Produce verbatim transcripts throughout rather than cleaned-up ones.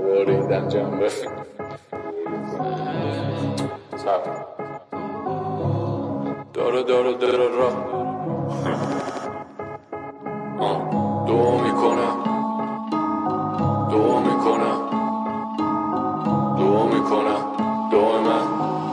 بریدن جنبه داره داره داره را دو میکنم دو میکنم دو میکنم دو من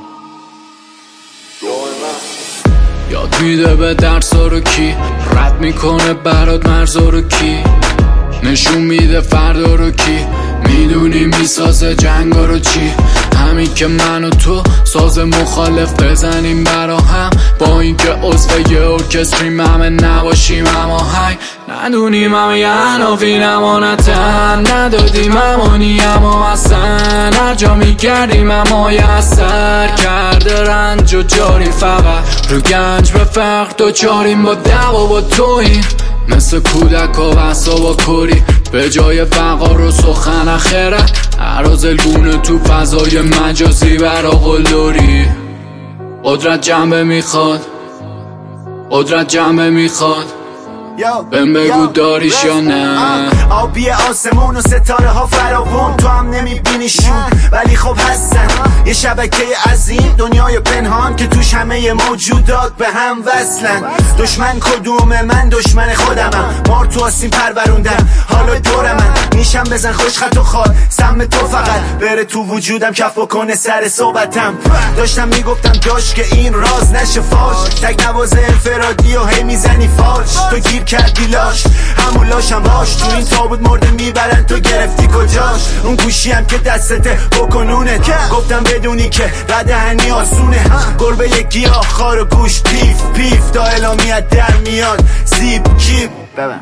دو من یاد میده به درسا رو کی رد میکنه برات مرزا رو کی نشون میده فردا رو کی میدونی میسازه جنگا رو چی همین که من و تو ساز مخالف بزنیم برا هم با اینکه عضو یه ارکستریم همه نباشیم اما هی ندونیم همه یه عناوین امانتن ندادیم امانی اما اصلا هر جا میگردیم اما یه اثر کرده رنج و جاری فقط رو گنج به فقر دوچاریم با دوا با توییم مثل کودک و بحثا با کری به جای وقار و سخن اخرت عرازلگونه تو فضای مجازی برا قلدری قدرت جنبه میخواد قدرت جنبه میخواد بهم بگو داریش یا نه آبی آسمون و ستاره ها فراوون تو هم نمیبینیشون ولی خب هستن یه شبکه عظیم دنیای پنهان که توش همه موجودات به هم وصلن دشمن کدومه من دشمن خودمم مار تو آسین پروروندم حالا دور من میشم بزن خوش خط و خال سم تو فقط بره تو وجودم کف بکنه سر صحبتم داشتم میگفتم داشت که این راز نشه فاش تک نواز انفرادی و هی میزنی فاش تو گیر کردی لاش همون لاشم باش تو این تابوت مرده میبرن تو گرفتی کجاش اون گوشی هم که دستته بکنونت گفتم بدونی که قدهنی آسونه گربه یک گیاه خار و گوش پیف پیف تا اعلامیت در میاد زیب کیپ ببن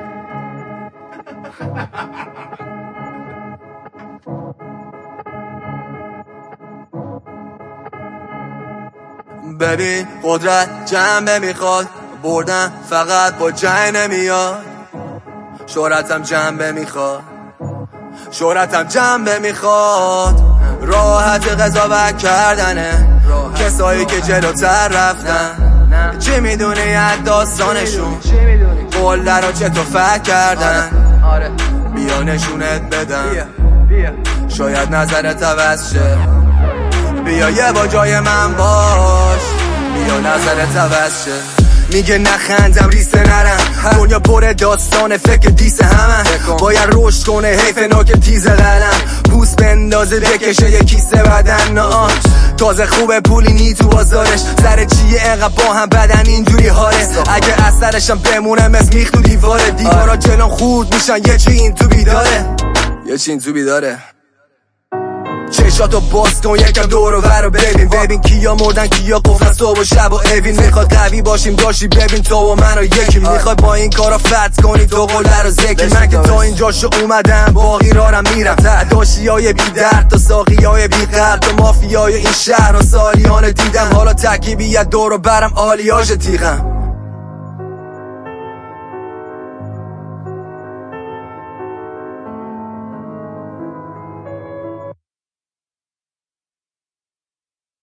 ببین قدرت جنبه میخواد بردن فقط با جنگ نمیاد شهرتم جنبه میخواد شهرتم جنبه میخواد راحت قضاوت کردنه کسایی که جلوتر رفتن چی میدونی از داستانشون قول رو چطور فکر کردن بیا نشونت بدم شاید نظرت عوض شه بیا یه با جای من باش بیا نظرت عوض شه میگه نخندم ریسه نرم دنیا پر داستان فکر دیسه همه باید رشد کنه حیف ناک تیز قلم پوست بندازه بکشه یه کیسه بدن نه تازه خوبه پولی نی تو بازارش سر چیه انقدر با هم بدن اینجوری حاله اگه اثرشم بمونه مثل میخ تو دیواره دیوارا جلوم خورد میشن یه چی این تو بیداره یه چی این تو بیداره چشاتو باز کن یکم دور و ور رو ببین ببین کیا مردن کیا قفلن صبح و شب و اوین میخواد قوی باشیم داشتی ببین تو و من و یکی میخواد با این کارا فتح کنی تو قله رو زکی من که تا اینجاشو اومدم باقی رارم میرم داشتی های بی درد تا ساقی های بی قلب تا مافیای این شهر و سالیان دیدم حالا تکیبی دور و برم آلیاژ تیغم